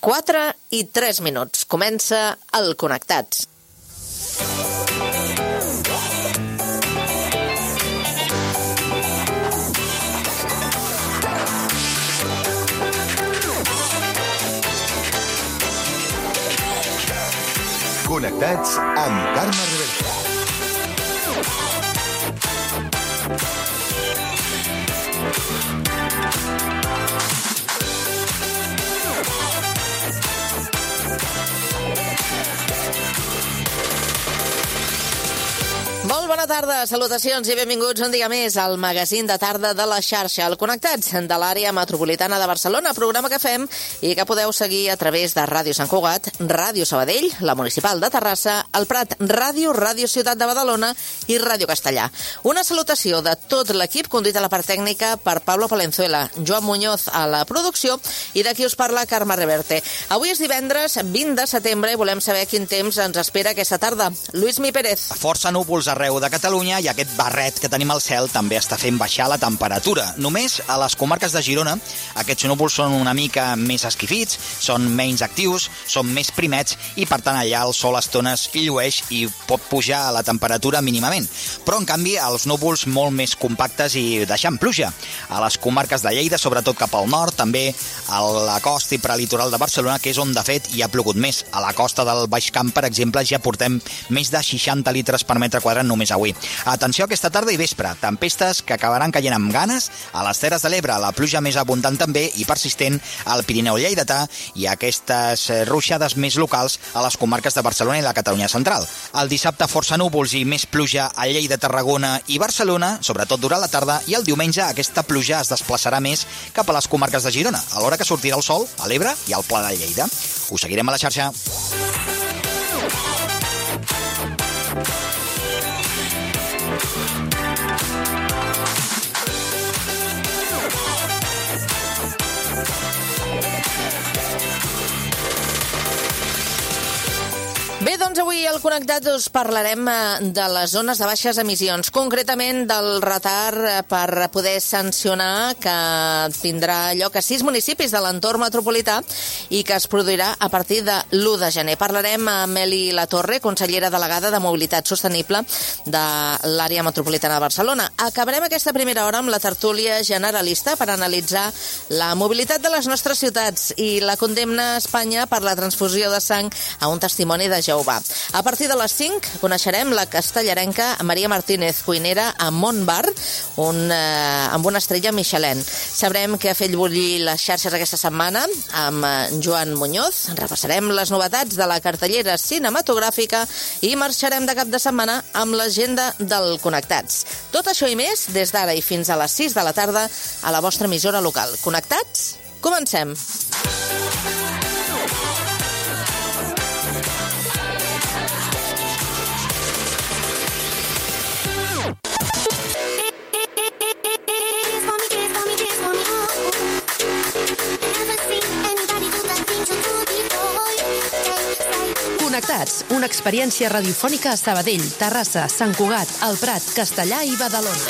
4:03. Comença el Connectats. Connectats amb Carme Reverte. Molt bona tarda, salutacions i benvinguts un dia més al magazín de tarda de la xarxa, el Connectats de l'àrea metropolitana de Barcelona, programa que fem i que podeu seguir a través de Ràdio Sant Cugat, Ràdio Sabadell, la Municipal de Terrassa, el Prat Ràdio, Ràdio Ciutat de Badalona i Ràdio Castellà. Una salutació de tot l'equip, conduït a la part tècnica per Pablo Palenzuela, Joan Muñoz a la producció i d'aquí us parla Carme Reverte. Avui és divendres 20 de setembre i volem saber quin temps ens espera aquesta tarda. Lluís Mi Pérez. Força núvols arreu de Catalunya i aquest barret que tenim al cel també està fent baixar la temperatura. Només a les comarques de Girona aquests núvols són una mica més esquifits, són menys actius, són més primets i per tant allà el sol a estones llueix i pot pujar la temperatura mínimament. Però en canvi els núvols molt més compactes i deixant pluja. A les comarques de Lleida, sobretot cap al nord, també a la costa i prelitoral de Barcelona, que és on de fet hi ha plogut més. A la costa del Baix Camp, per exemple, ja portem més de 60 litres per metre quadrat només avui. Atenció aquesta tarda i vespre, tempestes que acabaran caient amb ganes a les Terres de l'Ebre, la pluja més abundant també i persistent al Pirineu lleidatà i aquestes ruixades més locals a les comarques de Barcelona i la Catalunya central. El dissabte força núvols i més pluja a Lleida, Tarragona i Barcelona, sobretot durant la tarda, i el diumenge aquesta pluja es desplaçarà més cap a les comarques de Girona, a l'hora que sortirà el sol a l'Ebre i al Pla de Lleida. Us seguirem a la xarxa. Bé, doncs avui al Connectat us parlarem de les zones de baixes emissions, concretament del retard per poder sancionar que tindrà lloc a 6 municipis de l'entorn metropolità i que es produirà a partir de l'1 de gener. Parlarem amb Meli Latorre, consellera delegada de Mobilitat Sostenible de l'àrea metropolitana de Barcelona. Acabarem aquesta primera hora amb la tertúlia generalista per analitzar la mobilitat de les nostres ciutats i la condemna a Espanya per la transfusió de sang a un testimoni de Jehovà. A partir de les 5 coneixerem la castellarenca Maria Martínez, cuinera a Montbar, amb una estrella Michelin. Sabrem què ha fet bullir les xarxes aquesta setmana amb Joan Muñoz. Repassarem les novetats de la cartellera cinematogràfica i marxarem de cap de setmana amb l'agenda del Connectats. Tot això i més des d'ara i fins a les 6 de la tarda a la vostra emissora local. Connectats? Comencem! Connectats, una experiència radiofònica a Sabadell, Terrassa, Sant Cugat, el Prat, Castellà i Badalona.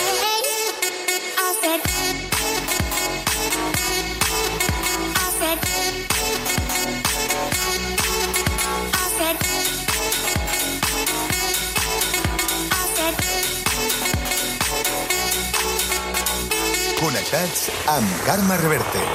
Connectats amb Carme Reverte.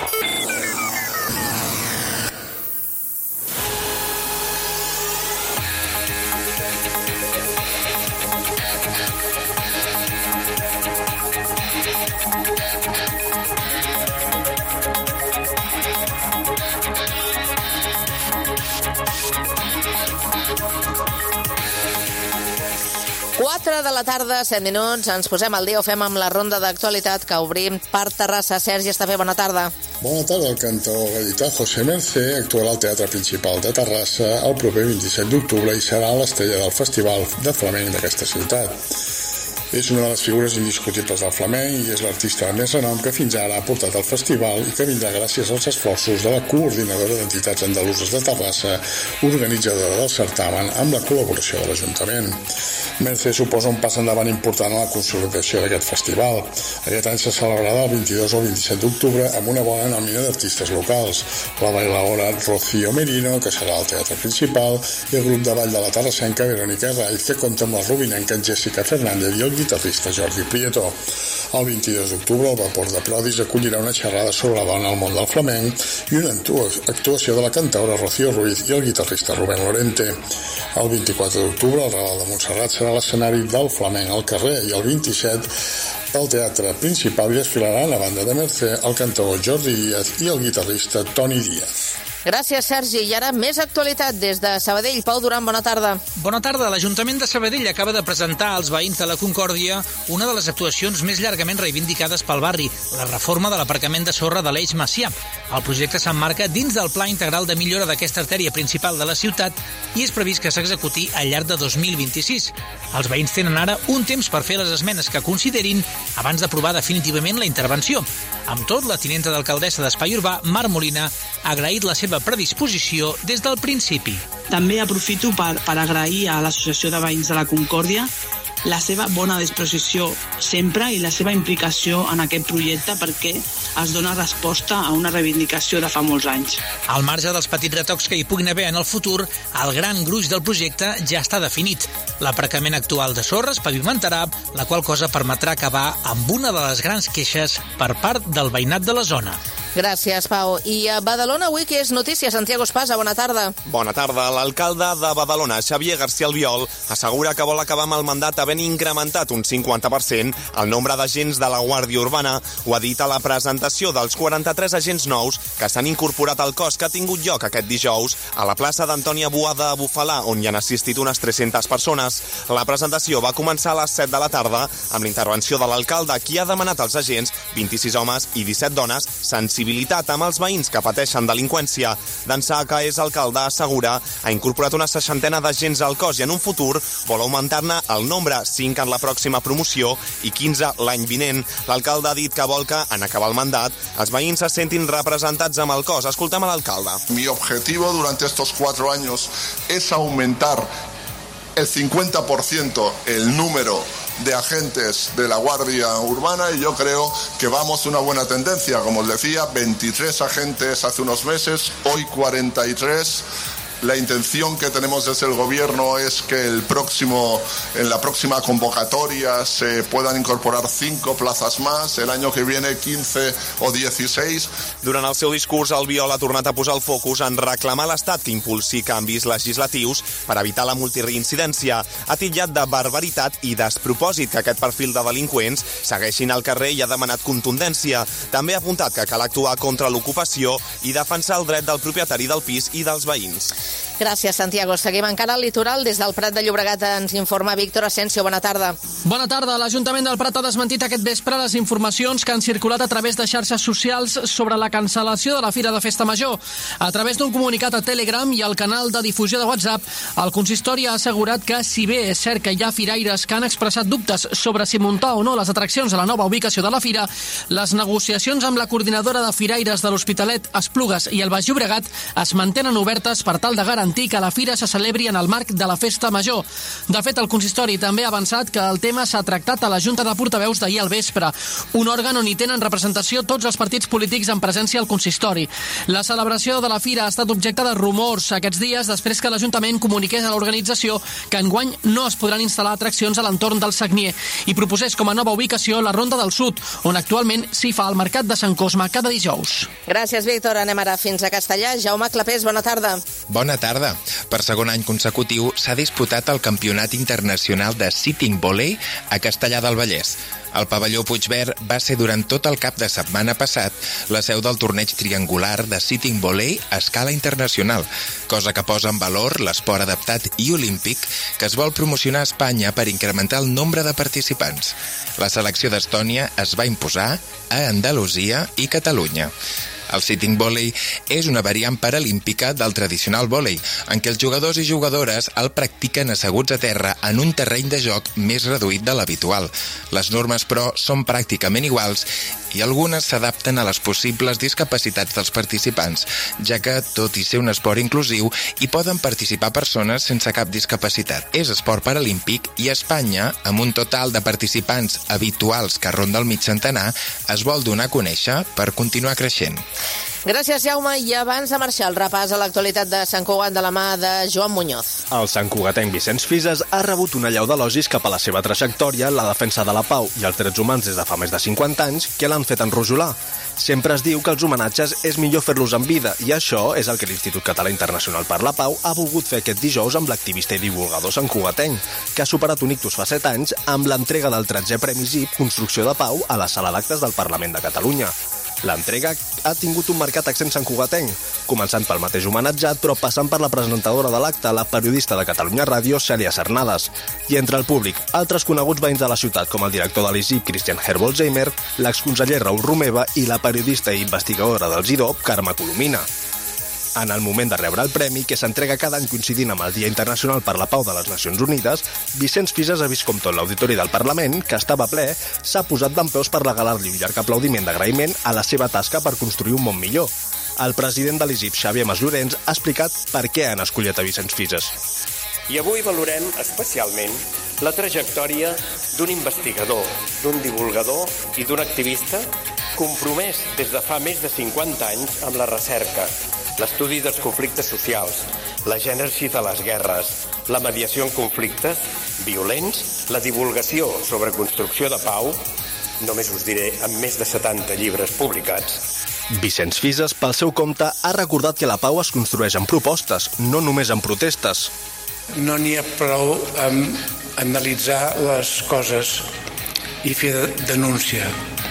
De la tarda, 7 minuts, ens posem al dia, ho fem amb la ronda d'actualitat que obrim per Terrassa. Sergi Estafé, bona tarda. Bona tarda. El cantor gadità José Mercè actuarà al Teatre Principal de Terrassa el proper 27 d'octubre i serà l'estrella del Festival de Flamenc d'aquesta ciutat. És una de les figures indiscutibles del flamenc i és l'artista de més renom que fins ara ha portat al festival i que vindrà gràcies als esforços de la Coordinadora d'Entitats Andaluses de Terrassa, organitzadora del certamen, amb la col·laboració de l'Ajuntament. Mercè suposa un pas endavant important a la consolidació d'aquest festival. Aquest any se celebrarà el 22 o 27 d'octubre amb una bona nòmina d'artistes locals, la bailaora Rocío Merino, que serà al Teatre Principal, i el grup de ball de la terrassenca Verónica Raiz, que compta amb la rubinenca Jessica Fernández i el guitarrista Jordi Prieto. El 22 d'octubre el Vapor de Prodis acollirà una xerrada sobre la dona al món del flamenc i una actuació de la cantaora Rocío Ruiz i el guitarrista Rubén Lorente. El 24 d'octubre el Raval de Montserrat serà l'escenari del flamenc al carrer i el 27 al Teatre Principal hi desfilaran a banda de Mercè el cantaor Jordi Díaz i el guitarrista Toni Díaz. Gràcies, Sergi. I ara més actualitat des de Sabadell. Pau Duran, bona tarda. Bona tarda. L'Ajuntament de Sabadell acaba de presentar als veïns de la Concòrdia una de les actuacions més llargament reivindicades pel barri, la reforma de l'aparcament de sorra de l'Eix Macià. El projecte s'emmarca dins del Pla Integral de Millora d'aquesta artèria principal de la ciutat i és previst que s'executi al llarg de 2026. Els veïns tenen ara un temps per fer les esmenes que considerin abans d'aprovar definitivament la intervenció. Amb tot, la tinenta d'alcaldessa d'Espai Urbà, Mar Molina, ha agraït la seva predisposició des del principi. També aprofito per agrair a l'Associació de Veïns de la Concòrdia la seva bona disposició sempre i la seva implicació en aquest projecte perquè es dona resposta a una reivindicació de fa molts anys. Al marge dels petits retocs que hi puguin haver en el futur, el gran gruix del projecte ja està definit. L'aparcament actual de sorra es pavimentarà, la qual cosa permetrà acabar amb una de les grans queixes per part del veïnat de la zona. Gràcies, Pau. I a Badalona avui que és notícia? Santiago Espasa, bona tarda. Bona tarda. L'alcalde de Badalona, Xavier García Albiol, assegura que vol acabar amb el mandat havent incrementat un 50% el nombre d'agents de la Guàrdia Urbana. Ho ha dit a la presentació dels 43 agents nous que s'han incorporat al cos que ha tingut lloc aquest dijous a la plaça d'Antònia Boada a Bufalà, on hi han assistit unes 300 persones. La presentació va començar a les 7 de la tarda amb la intervenció de l'alcalde, qui ha demanat als agents, 26 homes i 17 dones, sensibilitat amb els veïns que pateixen delinqüència. D'ençà que és alcalde, assegura, ha incorporat una 60 d'agents al cos i en un futur vol augmentar-ne el nombre, 5 en la pròxima promoció i 15 l'any vinent. L'alcalde ha dit que vol que, en acabar el mandat, els veïns se sentin representats amb el cos. Escoltem a l'alcalde. Mi objetivo durante estos 4 años es aumentar el 50% el número de agentes de la Guardia Urbana y yo creo que vamos una buena tendencia. Como os decía, 23 agentes hace unos meses, hoy 43. La intención que tenemos desde el Gobierno es que en la próxima convocatoria se puedan incorporar 5 plazas más, el año que viene 15 o 16. Durant el seu discurs, Albiol ha tornat a posar el focus en reclamar a l'Estat que impulsi canvis legislatius per evitar la multireincidència. Ha titllat de barbaritat i despropòsit que aquest perfil de delinqüents segueixin al carrer i ha demanat contundència. També ha apuntat que cal actuar contra l'ocupació i defensar el dret del propietari del pis i dels veïns. Gràcies, Santiago. Seguim encara al litoral. Des del Prat de Llobregat ens informa Víctor Asensio. Bona tarda. Bona tarda. L'Ajuntament del Prat ha desmentit aquest vespre les informacions que han circulat a través de xarxes socials sobre la cancel·lació de la Fira de Festa Major. A través d'un comunicat a Telegram i al canal de difusió de WhatsApp, el consistori ha assegurat que, si bé és cert que hi ha firaires que han expressat dubtes sobre si muntar o no les atraccions a la nova ubicació de la Fira, les negociacions amb la coordinadora de firaires de l'Hospitalet, Esplugues i el Baix Llobregat es mantenen obertes per tal de garantir que la Fira se celebri en el marc de la Festa Major. De fet, el consistori també ha avançat que el tema s'ha tractat a la Junta de Portaveus d'ahir al vespre, un òrgan on hi tenen representació tots els partits polítics en presència al consistori. La celebració de la Fira ha estat objecte de rumors aquests dies després que l'Ajuntament comuniqués a l'organització que enguany no es podran instal·lar atraccions a l'entorn del Sagnier i proposés com a nova ubicació la Ronda del Sud, on actualment s'hi fa el Mercat de Sant Cosme cada dijous. Gràcies, Víctor. Anem ara fins a Castellà. Jaume Clapés, bona tarda. Bona tarda. Per segon any consecutiu s'ha disputat el Campionat Internacional de Sitting Volley a Castellar del Vallès. El pavelló Puigverd va ser durant tot el cap de setmana passat la seu del torneig triangular de Sitting Volley a escala internacional, cosa que posa en valor l'esport adaptat i olímpic que es vol promocionar a Espanya per incrementar el nombre de participants. La selecció d'Estònia es va imposar a Andalusia i Catalunya. El sitting volley és una variant paralímpica del tradicional vòlei, en què els jugadors i jugadores el practiquen asseguts a terra en un terreny de joc més reduït de l'habitual. Les normes, però, són pràcticament iguals i algunes s'adapten a les possibles discapacitats dels participants, ja que, tot i ser un esport inclusiu, hi poden participar persones sense cap discapacitat. És esport paralímpic i a Espanya, amb un total de participants habituals que ronda el mig centenar, es vol donar a conèixer per continuar creixent. Gràcies, Jaume. I abans de marxar, el repàs a l'actualitat de Sant Cugat de la mà de Joan Muñoz. El santcugatenc Vicenç Fises ha rebut una allau d'elogis cap a la seva trajectòria en la defensa de la pau i els drets humans des de fa més de 50 anys que l'han fet enrojolar. Sempre es diu que els homenatges és millor fer-los en vida i això és el que l'Institut Català Internacional per la Pau ha volgut fer aquest dijous amb l'activista i divulgador santcugatenc, que ha superat un ictus fa 7 anys amb l'entrega del 13è Premi ZIP Construcció de Pau a la Sala d'Actes del Parlament de Catalunya. L'entrega ha tingut un marcat accent santcugatenc, començant pel mateix homenatjat, però passant per la presentadora de l'acte, la periodista de Catalunya Ràdio, Cèlia Cernades. I entre el públic, altres coneguts veïns de la ciutat, com el director de l'ISIP, Christian Herbolzheimer, l'exconseller Raül Romeva i la periodista i investigadora del GIDOP, Carme Colomina. En el moment de rebre el premi, que s'entrega cada any coincidint amb el Dia Internacional per la Pau de les Nacions Unides, Vicenç Fises ha vist com tot l'auditori del Parlament, que estava ple, s'ha posat dempeus per regalar-li un llarg aplaudiment d'agraïment a la seva tasca per construir un món millor. El president de l'ISIP, Xavier Mas Llorenç, ha explicat per què han escollit a Vicenç Fises. I avui valorem especialment la trajectòria d'un investigador, d'un divulgador i d'un activista compromès des de fa més de 50 anys amb la recerca, l'estudi dels conflictes socials, la gènesi de les guerres, la mediació en conflictes violents, la divulgació sobre construcció de pau, només us diré amb més de 70 llibres publicats. Vicenç Fises, pel seu compte, ha recordat que la pau es construeix amb propostes, no només amb protestes. No n'hi ha prou amb analitzar les coses i fer denúncia.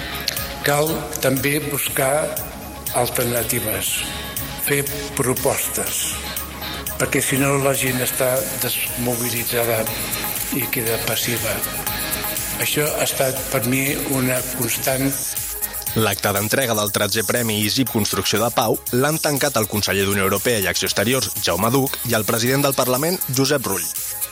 Cal també buscar alternatives, fer propostes, perquè si no la gent està desmobilitzada i queda passiva. Això ha estat per mi una constant. L'acte d'entrega del 13è Premi ISIP Construcció de Pau l'han tancat el conseller d'Unió Europea i Acció Exterior, Jaume Duch, i el president del Parlament, Josep Rull.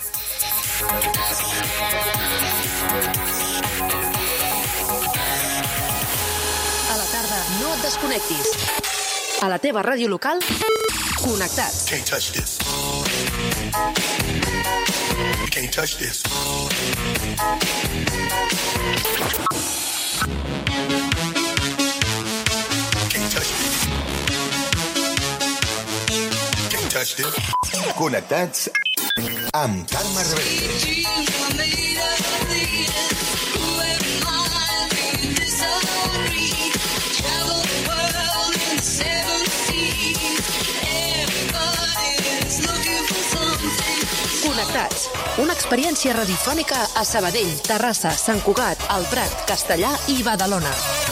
A la tarda, no et desconnectis. A la teva ràdio local, connectats. Can't touch this. You can't touch this. Connectats amb Carme Reverte. Connectats, una experiència radiofònica a Sabadell, Terrassa, Sant Cugat, El Prat, Castellar i Badalona.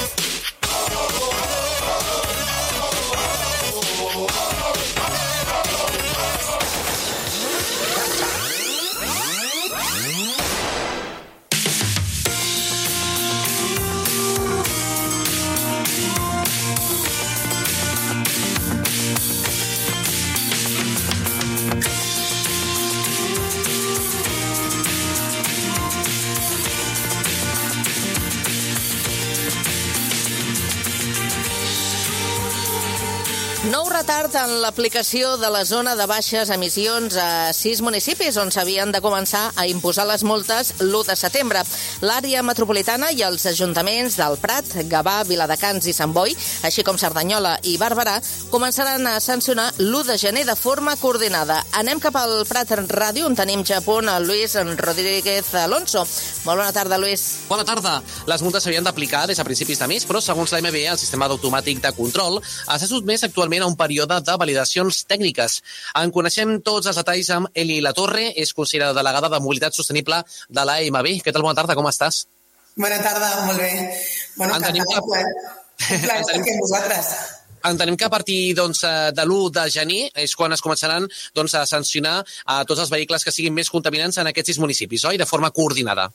Nou retard en l'aplicació de la zona de baixes emissions a 6 municipis on s'havien de començar a imposar les multes l'1 de setembre. L'àrea metropolitana i els ajuntaments del Prat, Gavà, Viladecans i Sant Boi, així com Cerdanyola i Barberà, començaran a sancionar l'1 de gener de forma coordinada. Anem cap al Prat Ràdio, on tenim ja a punt a Luis Rodríguez Alonso. Molt bona tarda, Luis. Bona tarda. Les multes s'havien d'aplicar des a principis de mes, però segons la MB, el sistema automàtic de control s'ha sotmès actualment a un període de validacions tècniques. En coneixem tots els detalls amb Eli Latorre, és consellera delegada de Mobilitat Sostenible de la AMB. Què tal? Bona tarda, com estàs? Bona tarda, molt bé. Bueno, encantada, un plaer estar aquí amb vosaltres. Entenem que a partir de l'1 de gener és quan es començaran a sancionar a tots els vehicles que siguin més contaminants en aquests 6 municipis, oi? De forma coordinada.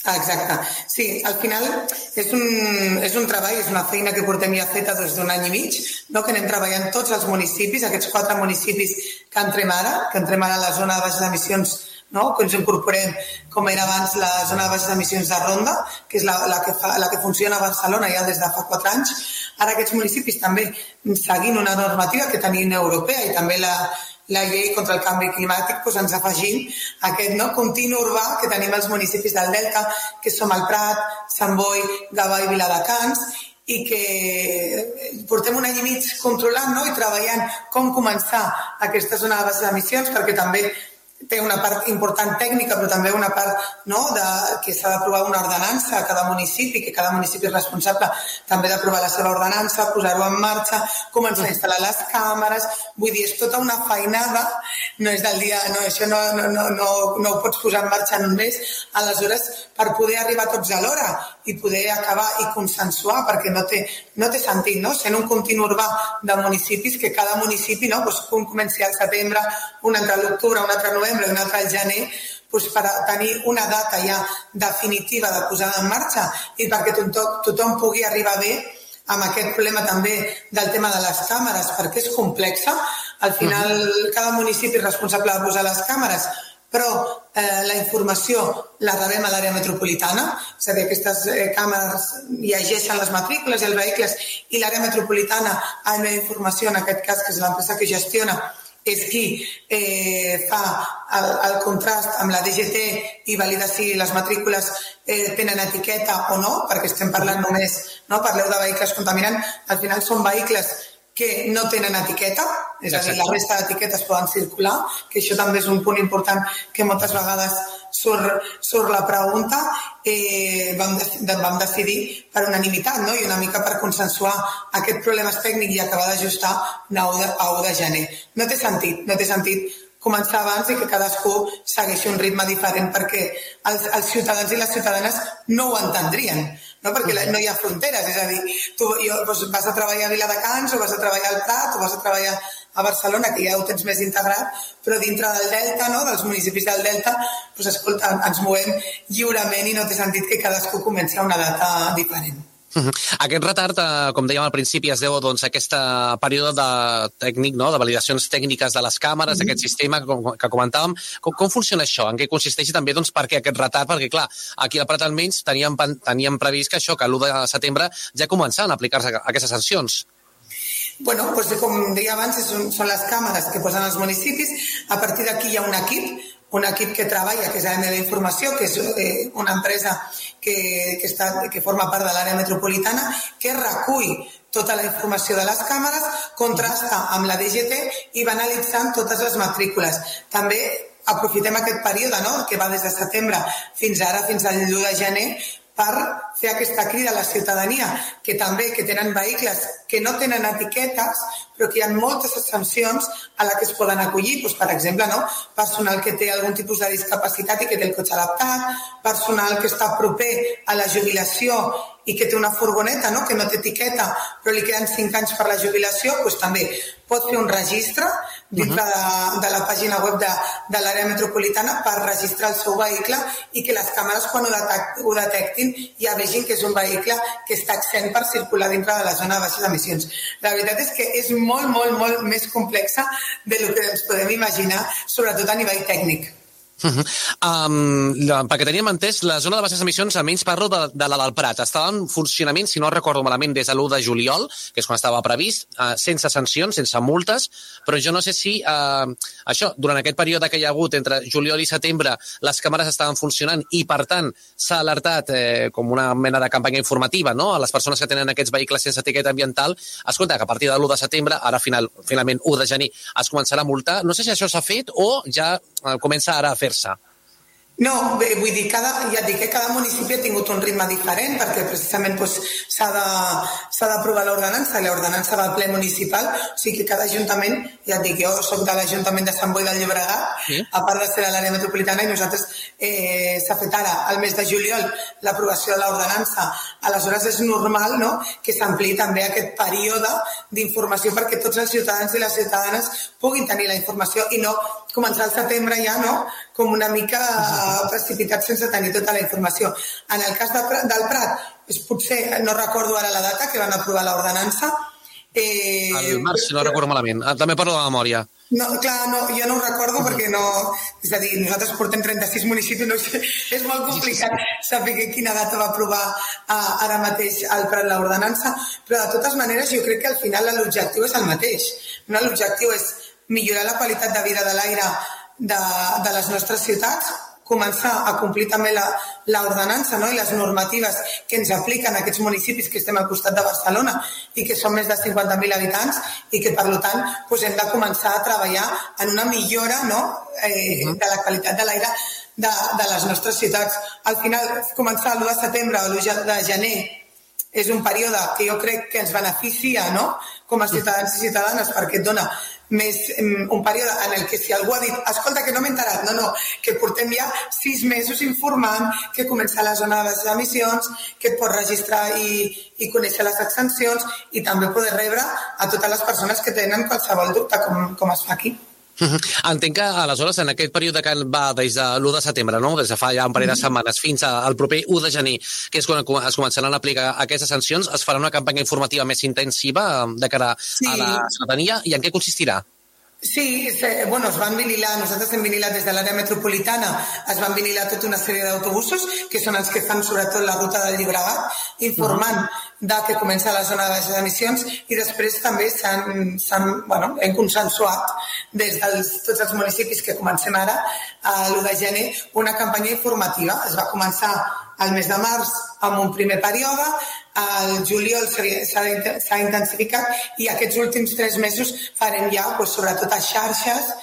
Exacte. Sí, al final és un treball, és una feina que portem ja feta des d'un any i mig, no? Que anem treballant tots els municipis, aquests 4 municipis que entrem ara a la zona de baixes emissions, no? Que ens incorporem, com era abans, la zona de baixes emissions de Ronda, que és la que funciona a Barcelona ja des de fa 4 anys. Ara aquests municipis també seguint una normativa que tenim europea i també la llei contra el canvi climàtic, doncs ens afegim aquest continu urbà que tenim als municipis del Delta, que som el Prat, Sant Boi, Gavà i Viladecans, i que portem un any i mig controlant i treballant com començar aquesta zona de baixes emissions, perquè també té una part important tècnica, però també una part que s'ha d'aprovar una ordenança a cada municipi, que cada municipi és responsable també d'aprovar la seva ordenança, posar-ho en marxa, començar a instal·lar les càmeres, vull dir, és tota una feinada, no és del dia, això no ho pots posar en marxa en un mes, aleshores, per poder arribar tots alhora i poder acabar i consensuar, perquè no té sentit, sent un continu urbà de municipis, que cada municipi, un comenci al setembre, un altre a l'octubre, un altre a novembre, i un altre al gener, per tenir una data ja definitiva de posada en marxa i perquè tothom pugui arribar bé amb aquest problema també del tema de les càmeres, perquè és complexa. Al final, cada municipi és responsable de posar les càmeres, però la informació la rebem a l'àrea metropolitana, és a dir, aquestes càmeres llegeixen les matrícules i els vehicles, i l'àrea metropolitana ha de informació, en aquest cas, que és l'empresa que gestiona, és qui fa el contrast amb la DGT i valida si les matrícules tenen etiqueta o no, perquè estem parlant només, parleu de vehicles contaminants, al final són vehicles que no tenen etiqueta, és a dir, la resta d'etiquetes poden circular, que això també és un punt important que moltes vegades surt la pregunta. Vam decidir per unanimitat i una mica per consensuar aquest problema tècnic i acabar d'ajustar a 1 de gener. No té sentit començar abans i que cadascú segueixi un ritme diferent, perquè els ciutadans i les ciutadanes no ho entendrien, perquè no hi ha fronteres, és a dir, tu vas a treballar a Viladecans o vas a treballar al Prat o vas a treballar a Barcelona, que ja ho tens més integrat, però dintre del Delta, dels municipis del Delta, escolta, ens movem lliurement i no té sentit que cadascú comenci a una data diferent. Aquest retard, com dèiem al principi, es deu a aquest període tècnic, de validacions tècniques de les càmeres, aquest sistema que comentàvem. Com funciona això? En què consisteix també per què aquest retard? Perquè, clar, aquí al Prat almenys teníem previst que l'1 de setembre ja començaven a aplicar-se aquestes sancions. Bueno, com deia abans, són les càmeres que posen els municipis. A partir d'aquí hi ha un equip que treballa, que és AMB Informació, que és una empresa que forma part de l'àrea metropolitana, que recull tota la informació de les càmeres, contrasta amb la DGT i va analitzant totes les matrícules. També aprofitem aquest període, que va des de setembre fins ara, fins al 1 de gener, per fer aquesta crida a la ciutadania, que també que tenen vehicles que no tenen etiquetes, però que hi ha moltes exempcions a les que es poden acollir. Per exemple, personal que té algun tipus de discapacitat i que té el cotxe adaptat, personal que està proper a la jubilació i que té una furgoneta que no té etiqueta, però li queden 5 anys per la jubilació, també pot fer un registre dintre de la pàgina web de l'àrea metropolitana per registrar el seu vehicle i que les càmeres, quan ho detectin, ja vegin que és un vehicle que està exempt per circular dintre de la zona de baixes emissions. La veritat és que és molt, molt, molt més complexa del que ens podem imaginar, sobretot a nivell tècnic. Perquè teníem entès, la zona de baixes emissions, almenys parlo de la del Prat, estava en funcionament, si no recordo malament, des de l'1 de juliol, que és quan estava previst, sense sancions, sense multes, però jo no sé si això, durant aquest període que hi ha hagut entre juliol i setembre, les càmeres estaven funcionant i, per tant, s'ha alertat com una mena de campanya informativa a les persones que tenen aquests vehicles sense etiqueta ambiental. Escolta, que a partir de l'1 de setembre, ara finalment 1 de gener, es començarà a multar. No sé si això s'ha fet o ja comença ara a fer-se. No, vull dir, ja et dic que cada municipi ha tingut un ritme diferent, perquè precisament s'ha d'aprovar l'ordenança, i l'ordenança va al ple municipal, o sigui que cada ajuntament, ja et dic, jo soc de l'Ajuntament de Sant Boi del Llobregat, a part de ser de l'àrea metropolitana, i nosaltres s'ha fet ara, al mes de juliol, l'aprovació de l'ordenança. Aleshores és normal que s'ampliï també aquest període d'informació perquè tots els ciutadans i les ciutadanes puguin tenir la informació i no començar el setembre ja, no?, com una mica precipitat sense tenir tota la informació. En el cas del Prat, potser, no recordo ara la data, que van aprovar l'ordenança. El març, si no recordo malament. També parlo de memòria. No, clar, no, jo no ho recordo perquè no... És a dir, nosaltres portem 36 municipis, no sé, és molt complicat saber quina data va aprovar ara mateix el Prat l'ordenança, però de totes maneres jo crec que al final l'objectiu és el mateix. No? L'objectiu és millorar la qualitat de vida de l'aire de les nostres ciutats, començar a complir també l'ordenança, no? I les normatives que ens apliquen aquests municipis que estem al costat de Barcelona i que són més de 50.000 habitants i que, per tant, doncs hem de començar a treballar en una millora, no?, de la qualitat de l'aire de les nostres ciutats. Al final, començar l'1 de setembre o l'1 de gener és un període que jo crec que ens beneficia, no?, com a ciutadans i ciutadanes, perquè et dona més un període en el que si algú ha dit escolta, que no m'he enterat, no, que portem ja 6 mesos informant que comença la zona de les emissions, que et pots registrar i conèixer les extensions i també poder rebre a totes les persones que tenen qualsevol dubte, com es fa aquí. Entenc que aleshores en aquest període que va des de l'1 de setembre, no? Des de fa ja un parell de setmanes fins al proper 1 de gener, que és quan es començaran a aplicar aquestes sancions, es farà una campanya informativa més intensiva de cara a la ciutadania. I en què consistirà? Sí, bueno, es van vinilar, nosaltres hem vinilat des de l'àrea metropolitana, es van vinilar tota una sèrie d'autobusos, que són els que fan sobretot la ruta del Llobregat, informant que comença la zona de baixes emissions, i després també hem consensuat des de tots els municipis que comencem ara, l'1 de gener, una campanya informativa. Es va començar al mes de març amb un primer període, al juliol s'ha intensificat i aquests últims 3 mesos farem ja, sobretot a xarxes,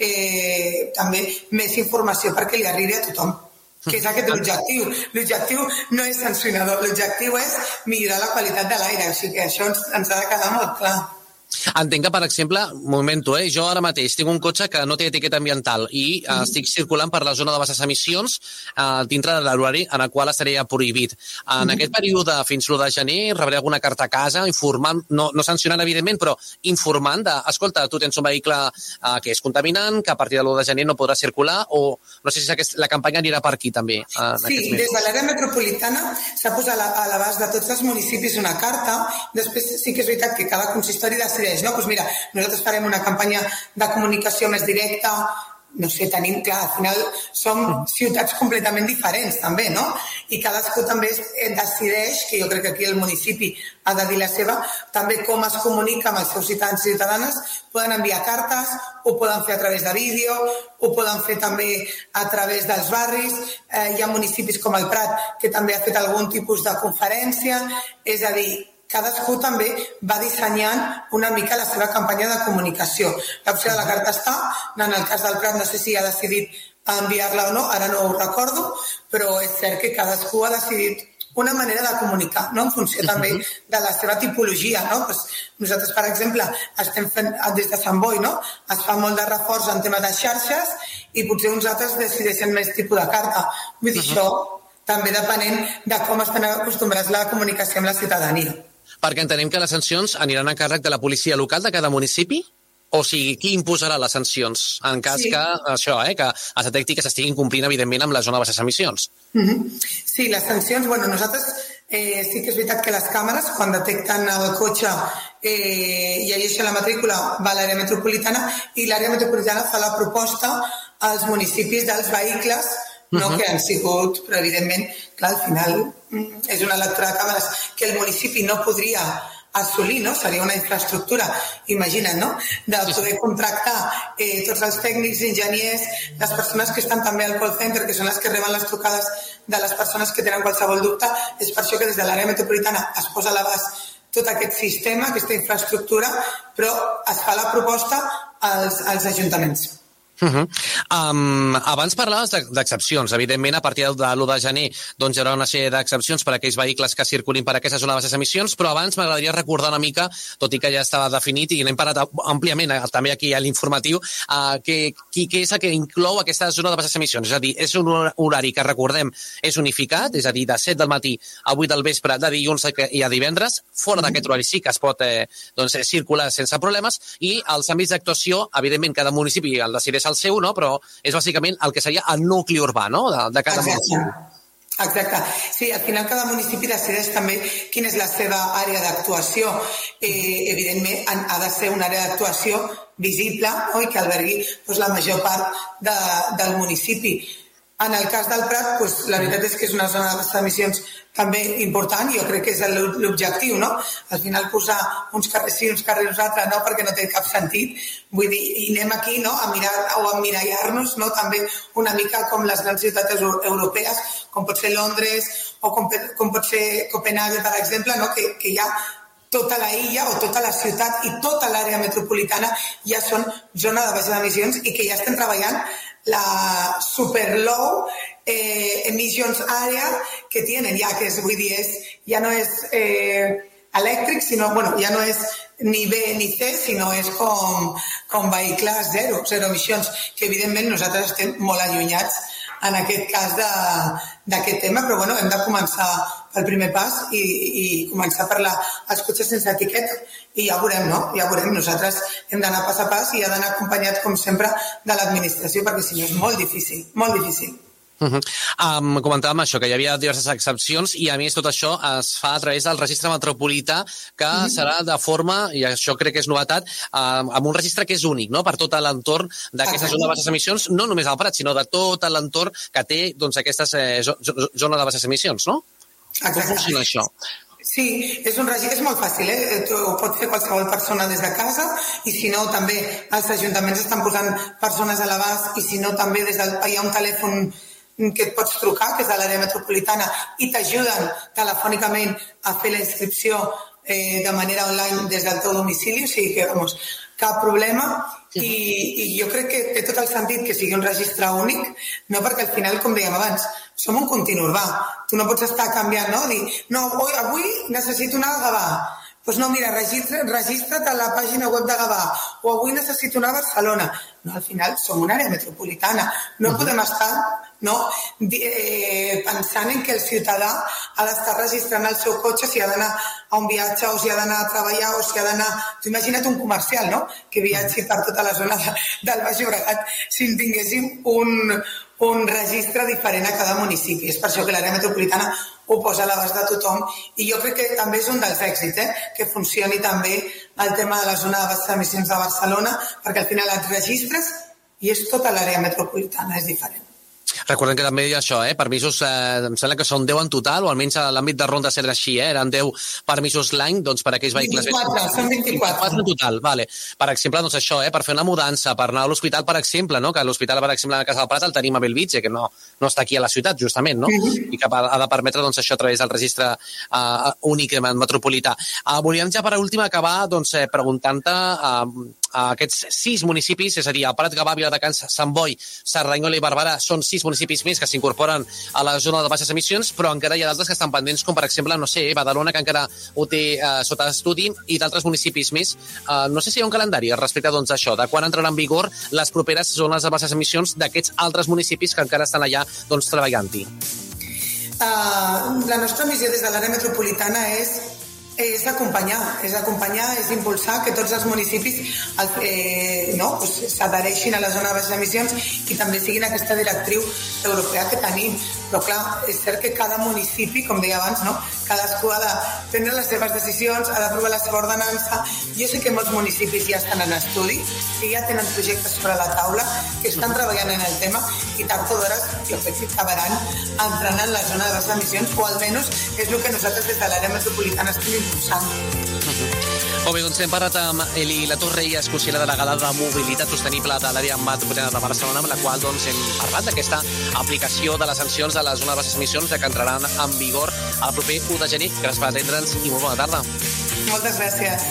també més informació perquè li arribi a tothom, que és aquest l'objectiu. L'objectiu no és sancionador, l'objectiu és millorar la qualitat de l'aire, o sigui que això ens ha de quedar molt clar. Entenc que, per exemple, jo ara mateix tinc un cotxe que no té etiqueta ambiental i estic circulant per la zona de baixes emissions dintre de l'horari en el qual estaria prohibit. En aquest període, fins l'1 de gener, rebré alguna carta a casa informant, no sancionant, evidentment, però informant de, escolta, tu tens un vehicle que és contaminant, que a partir de l'1 de gener no podrà circular, o no sé si la campanya anirà per aquí, també. Sí, des de l'àrea metropolitana s'ha posat a l'abast de tots els municipis una carta. Després sí que és veritat que cada consistori decideix, no? Doncs mira, nosaltres farem una campanya de comunicació més directa, no sé, tenim, clar, al final som ciutats completament diferents també, no? I cadascú també decideix, que jo crec que aquí el municipi ha de dir la seva, també com es comunica amb els seus ciutadans i ciutadanes. Poden enviar cartes, ho poden fer a través de vídeo, ho poden fer també a través dels barris. Hi ha municipis com el Prat que també ha fet algun tipus de conferència, és a dir, cadascú també va dissenyant una mica la seva campanya de comunicació. L'opció de la carta està, en el cas del Prat no sé si ha decidit enviar-la o no, ara no ho recordo, però és cert que cadascú ha decidit una manera de comunicar, no? En funció també de la seva tipologia, no? Pues nosaltres, per exemple, estem fent des de Sant Boi, no? Es fa molt de reforç en tema de xarxes i potser uns altres decideixen més tipus de carta. Vull dir, això també depenent de com estan acostumbrats la comunicació amb la ciutadania. Perquè entenem que les sancions aniran a càrrec de la policia local de cada municipi? O sigui, qui imposarà les sancions en cas que es detecti que s'estiguin complint, evidentment, amb la zona de baixes emissions? Sí, les sancions, nosaltres sí que és veritat que les càmeres, quan detecten el cotxe i llegeixen la matrícula, va a l'àrea metropolitana i l'àrea metropolitana fa la proposta als municipis dels vehicles que han sigut, però evidentment, clar, al final és una lectura de càmeres que el municipi no podria assolir, no? Seria una infraestructura, imagina't, no? De poder contractar tots els tècnics, enginyers, les persones que estan també al call center, que són les que reben les trucades de les persones que tenen qualsevol dubte. És per això que des de l'àrea metropolitana es posa a l'abast tot aquest sistema, aquesta infraestructura, però es fa la proposta als ajuntaments. Abans parlaves d'excepcions. Evidentment, a partir de l'1 de gener hi haurà una sèrie d'excepcions per a aquells vehicles que circulin per aquesta zona de baixes emissions, però abans m'agradaria recordar una mica, tot i que ja estava definit i n'hem parlat àmpliament també aquí a l'informatiu, què és el que inclou aquesta zona de baixes emissions. És a dir, és un horari que, recordem, és unificat, és a dir, de 7 del matí a 8 del vespre, de dilluns i a divendres. Fora d'aquest horari sí que es pot circular sense problemes, i els àmbits d'actuació, evidentment, cada municipi el decideix és el seu, no? Però és bàsicament el que seria el nucli urbà, no?, de cada municipi. Exacte. Sí, al final cada municipi decideix també quina és la seva àrea d'actuació. Evidentment, ha de ser una àrea d'actuació visible, i que albergui la major part del municipi. En el cas del Prat, la veritat és que és una zona d'emissions també important, jo crec que és l'objectiu, no? Al final posar uns carrers sí, uns carrers altres no, perquè no té cap sentit. Vull dir, i anem aquí a mirar o a emmirallar-nos també una mica com les grans ciutats europees, com pot ser Londres o com pot ser Copenhague, per exemple, que hi ha tota la illa o tota la ciutat i tota l'àrea metropolitana ja són zona de baixes emissions i que ja estem treballant la super low emissions area que tienen, ja que vull dir, ja no és elèctric, sinó, ja no és ni B ni C, sinó és com vehicles zero emissions, que evidentment nosaltres estem molt allunyats en aquest cas d'aquest tema, però hem de començar pel primer pas i començar per els cotxes sense etiqueta i ja veurem, no? Ja veurem, nosaltres hem d'anar pas a pas i ha d'anar acompanyats, com sempre, de l'administració, perquè si no és molt difícil, molt difícil. Comentàvem això, que hi havia diverses excepcions i a més tot això es fa a través del registre metropolità que serà de forma, i això crec que és novetat, amb un registre que és únic, no?, per tot l'entorn d'aquesta zona de baixes emissions, no només al Prat, sinó de tot l'entorn que té aquesta zona de baixes emissions, no? Com funciona això? Sí, és molt fàcil, ho pot fer qualsevol persona des de casa i si no també els ajuntaments estan posant persones a l'abast i si no també hi ha un telèfon que et pots trucar, que és de l'àrea metropolitana i t'ajuden telefònicament a fer la inscripció de manera online des del teu domicili, o sigui que, cap problema i jo crec que té tot el sentit que sigui un registre únic, no perquè al final, com dèiem abans, som un continu urbà. Tu no pots estar canviant, no? Dir, no, avui necessito anar a Gavà. Doncs no, mira, registra't a la pàgina web de Gavà o avui necessito anar a Barcelona. No, al final som una àrea metropolitana. No podem estar pensant en que el ciutadà ha d'estar registrant el seu cotxe si ha d'anar a un viatge o si ha d'anar a treballar o si ha d'anar... Tu imagina't un comercial, no?, que viatgi per tota la zona del Baix Llobregat si en tinguéssim un registre diferent a cada municipi. És per això que l'àrea metropolitana ho posa a l'abast de tothom i jo crec que també és un dels èxits, que funcioni també el tema de la zona de baixes emissions de Barcelona, perquè al final et registres i és tota l'àrea metropolitana, és diferent. Recordem que també hi ha això, permisos, em sembla que són 10 en total, o almenys a l'àmbit de Ronda era així, eren 10 permisos l'any per aquells vehicles... 24, són 24 en total, vale. Per exemple, això, per fer una mudança, per anar a l'hospital, per exemple, no? Que l'hospital, per exemple, a la Casa del Prat el tenim a Bellvitge, que no està aquí a la ciutat, justament, no? I que ha de permetre això a través del registre únic metropolità. Volíem ja per últim acabar preguntant-te a aquests 6 municipis, és a dir, el Prat, Gavà, Viladecans, Sant Boi, Cerdanyola i Barberà, són 6 municipis més que s'incorporen a la zona de baixes emissions, però encara hi ha d'altres que estan pendents, com per exemple, no sé, Badalona, que encara ho té sota estudi, i d'altres municipis més. No sé si hi ha un calendari respecte d'això, de quan entraran en vigor les properes zones de baixes emissions d'aquests altres municipis que encara estan allà treballant-hi. La nostra missió des de l'àrea metropolitana és acompanyar, és impulsar que tots els municipis s'adhereixin a la zona de baixes emissions i també siguin aquesta directriu europea que tenim. Però clar, és cert que cada municipi, com deia abans, cadascú ha de prendre les seves decisions, ha d'aprovar la seva ordenança. Jo sé que molts municipis ja estan en estudi, que ja tenen projectes sobre la taula, que estan treballant en el tema i tard o d'hora jo crec que acabaran entrant en la zona de baixes emissions o almenys és el que nosaltres des de l'àrea metropolitana estem impulsant. Molt bé, doncs hem parlat amb Eli Latorre, és consellera delegada de Mobilitat Sostenible de l'àrea metropolitana de Barcelona, amb la qual hem parlat d'aquesta aplicació de les sancions de la zona de baixes emissions que entraran en vigor el proper 1 de gener. Gràcies per atendre'ns i molt bona tarda. Moltes gràcies.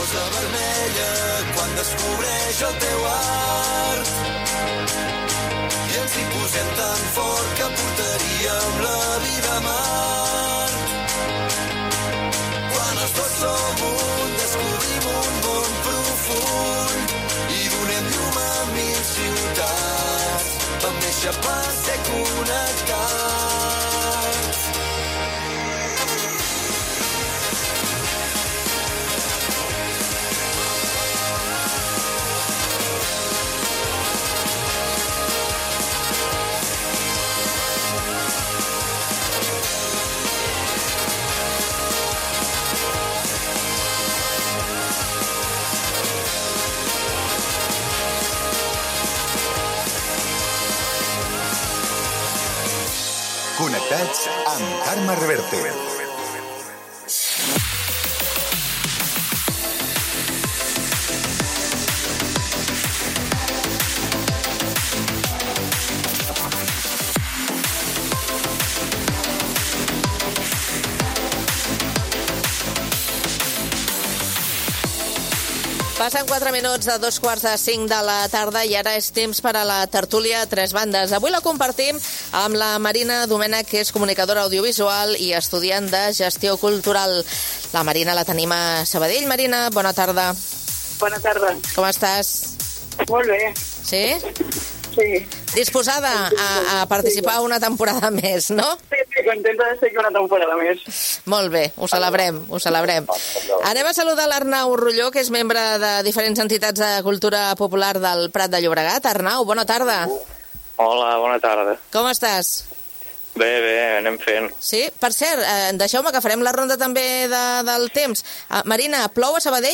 rosa vermella quan descobreix el teu art. I ens hi posem tan fort que portaríem la vida a mar. Quan els dos som un, descobrim un món profund i donem llum a 1000 ciutats. Vam néixer per ser connectats. Connectats amb Carme Reverte. Passen 4 minuts de 2:45 de la tarda i ara és temps per a la tertúlia a tres bandes. Avui la compartim amb la Marina Domènech, que és comunicadora audiovisual i estudiant de gestió cultural. La Marina la tenim a Sabadell. Marina, bona tarda. Bona tarda. Com estàs? Molt bé. Sí? Sí. Disposada a participar una temporada més, no? Sí, contenta de ser una temporada més. Molt bé, ho celebrem, ho celebrem. Anem a saludar l'Arnau Rulló, que és membre de diferents entitats de cultura popular del Prat de Llobregat. Arnau, bona tarda. Hola, bona tarda. Com estàs? Bé, anem fent. Sí? Per cert, deixeu-me que farem la ronda també del temps. Marina, plou a Sabadell?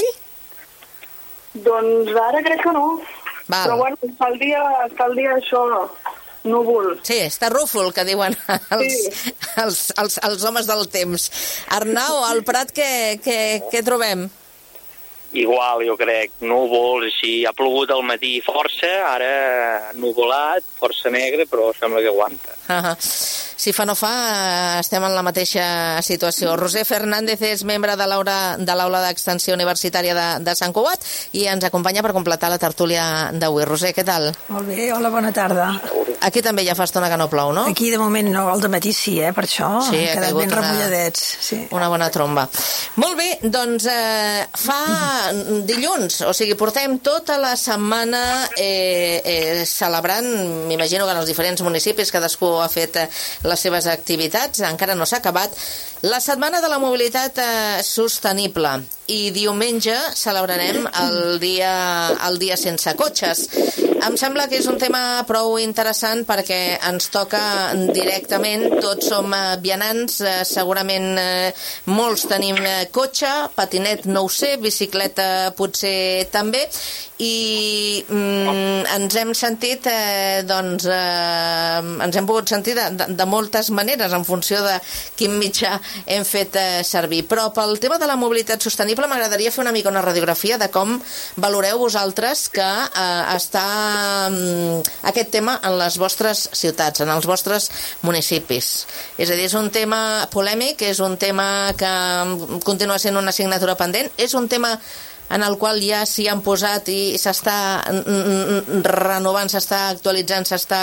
Doncs ara crec que no. Val. Però bueno, està el dia això, núvol. Sí, està rúfol, que diuen els homes del temps. Arnau, al Prat què trobem? Igual, jo crec, núvols, així, ha plogut al matí força, ara nuvolat, força negre, però sembla que aguanta. Si fa no fa, estem en la mateixa situació. Roser Fernández és membre de l'aula d'extensió universitària de Sant Cugat i ens acompanya per completar la tertúlia d'avui. Roser, què tal? Molt bé, hola, bona tarda. Aquí també ja fa estona que no plou, no? Aquí de moment no, al dematí sí, per això sí, han quedat ben remulladets. Sí. Una bona tromba. Molt bé, doncs fa dilluns, o sigui, portem tota la setmana celebrant, m'imagino que en els diferents municipis cadascú ha fet les seves activitats, encara no s'ha acabat, la Setmana de la Mobilitat Sostenible, i diumenge celebrarem el dia sense cotxes. Em sembla que és un tema prou interessant perquè ens toca directament, tots som vianants, segurament molts tenim cotxe, patinet no ho sé, bicicleta potser també, i ens hem sentit ens hem pogut sentir de moltes maneres en funció de quin mitjà hem fet servir, però pel tema de la mobilitat sostenible m'agradaria fer una mica una radiografia de com valoreu vosaltres que està aquest tema en les vostres ciutats, en els vostres municipis. És a dir, és un tema polèmic, és un tema que continua sent una assignatura pendent, és un tema en el qual ja s'hi han posat i s'està renovant, s'està actualitzant, s'està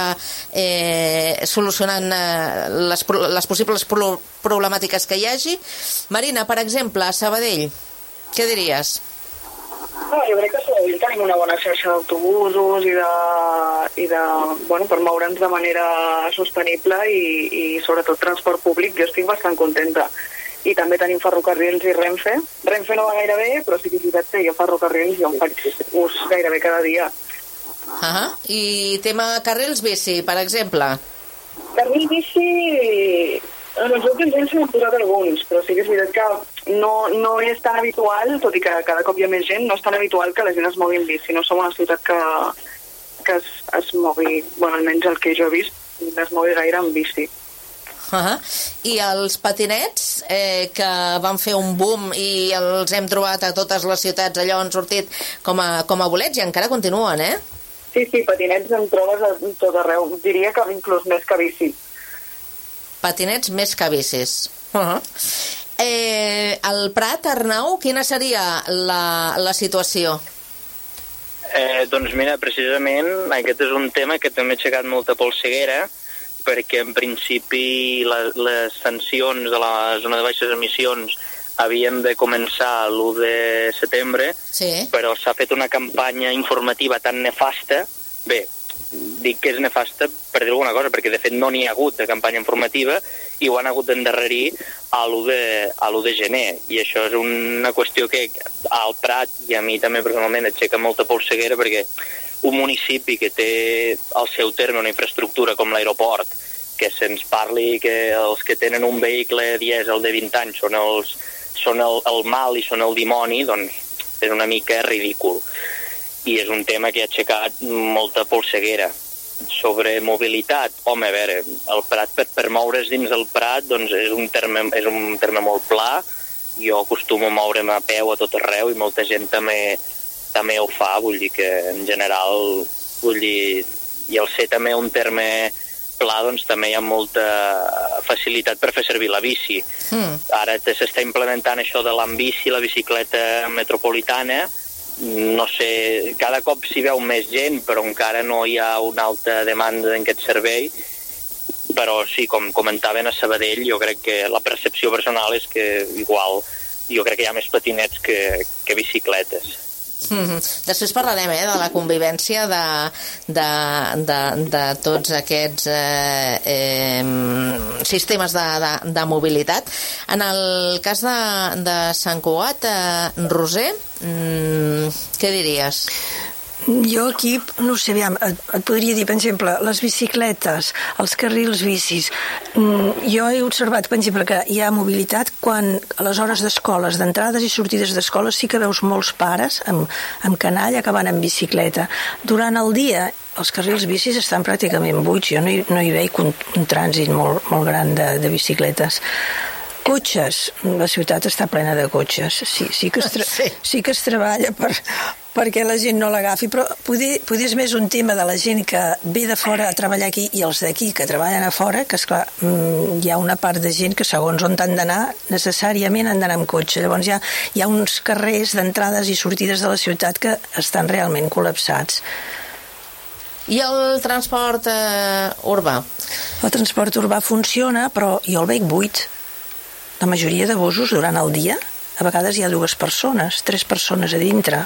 solucionant les possibles problemàtiques que hi hagi. Marina, per exemple, a Sabadell, què diries? No, jo crec que a Sabadell tenim una bona xarxa d'autobusos i per moure'ns de manera sostenible i sobretot transport públic. Jo estic bastant contenta. I també tenim ferrocarrils i Renfe. Renfe no va gaire bé, però sí que és veritat que jo ferrocarrils jo en faig ús gairebé cada dia. I tema carrils bici, per exemple? Carrils bici, en els últims anys s'han posat alguns, però sí que és veritat que no és tan habitual, tot i que cada cop hi ha més gent, no és tan habitual que la gent es mogui en bici. No som una ciutat que es mogui, almenys el que jo he vist, es mogui gaire en bici. I els patinets, que van fer un boom i els hem trobat a totes les ciutats, allò han sortit com a bolets i encara continuen, Sí, patinets en trobes a tot arreu. Diria que inclús més que bici. Patinets més que bicis. Al Prat, Arnau, quina seria la situació? Doncs mira, precisament aquest és un tema que també ha aixecat molta polseguera, perquè en principi les sancions de la zona de baixes emissions havien de començar l'1 de setembre, però s'ha fet una campanya informativa tan nefasta. Bé, dic que és nefasta per dir alguna cosa, perquè de fet no n'hi ha hagut de campanya informativa i ho han hagut d'endarrerir a l'1 de gener. I això és una qüestió que al Prat i a mi també personalment aixeca molta polseguera, perquè un municipi que té al seu terme una infraestructura com l'aeroport, que se'ns parli que els que tenen un vehicle dièsel de 20 anys són el mal i són el dimoni, doncs és una mica ridícul. I és un tema que ha aixecat molta polseguera. Sobre mobilitat, home, a veure, el Prat, per moure's dins del Prat, doncs és un terme molt pla. Jo acostumo a moure'm a peu a tot arreu i molta gent també ho fa, vull dir que en general, i al ser també un terme pla, doncs també hi ha molta facilitat per fer servir la bici. Ara s'està implementant això de l'ambici, la bicicleta metropolitana. No sé, cada cop s'hi veu més gent, però encara no hi ha una alta demanda d'aquest servei. Però sí, com comentaven a Sabadell, jo crec que la percepció personal és que igual, jo crec que hi ha més patinets que bicicletes. Després parlarem de la convivència de tots aquests sistemes de mobilitat. En el cas de Sant Cugat, Roser, què diries? Jo aquí, no sé, et podria dir, per exemple, les bicicletes, els carrils bicis. Jo he observat, per exemple, que hi ha mobilitat quan a les hores d'escoles, d'entrades i sortides d'escoles, sí que veus molts pares amb canalla que van en bicicleta. Durant el dia, els carrils bicis estan pràcticament buits. Jo no hi veig un trànsit molt gran de bicicletes. Cotxes, la ciutat està plena de cotxes. Sí que es treballa perquè la gent no l'agafi, però poder és més un tema de la gent que ve de fora a treballar aquí i els d'aquí que treballen a fora, que esclar, hi ha una part de gent que segons on han d'anar, necessàriament han d'anar amb cotxe. Llavors hi ha uns carrers d'entrades i sortides de la ciutat que estan realment col·lapsats. I el transport urbà? El transport urbà funciona, però jo el veig buit. La majoria de busos durant el dia, a vegades hi ha 2 persones, 3 persones a dintre.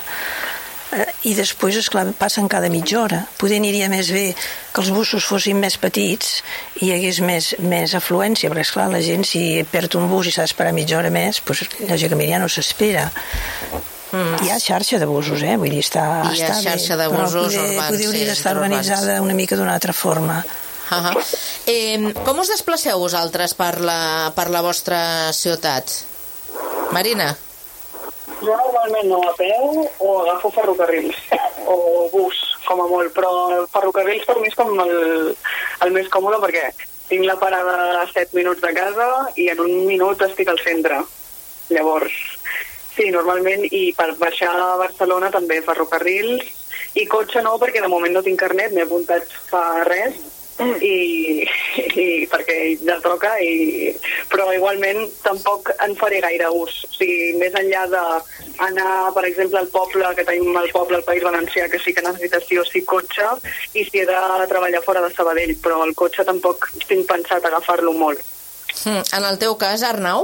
I després, esclar, passen cada mitja hora. Poder aniria més bé que els busos fossin més petits i hi hagués més afluència, perquè, esclar, la gent, si perd un bus i s'ha d'esperar mitja hora més, doncs, lògicament ja no s'espera. Hi ha xarxa de busos, vull dir, està bé. Hi ha xarxa de busos urbans. Poder hauria d'estar organitzada una mica d'una altra forma. Com us desplaceu vosaltres per la vostra ciutat? Marina? Jo normalment no a peu o agafo ferrocarrils o bus, com a molt, però ferrocarrils per mi és com el més còmode perquè tinc la parada a 7 minuts de casa i en 1 minut estic al centre. Llavors, sí, normalment, i per baixar a Barcelona també ferrocarrils, i cotxe no, perquè de moment no tinc carnet, m'he apuntat fa res, i perquè ja toca, però igualment tampoc en faré gaire ús. O sigui, més enllà d'anar, per exemple, al poble, que tenim el poble al País Valencià, que sí que necessita sí o sí cotxe, i si he de treballar fora de Sabadell, però el cotxe tampoc tinc pensat agafar-lo molt. En el teu cas, Arnau?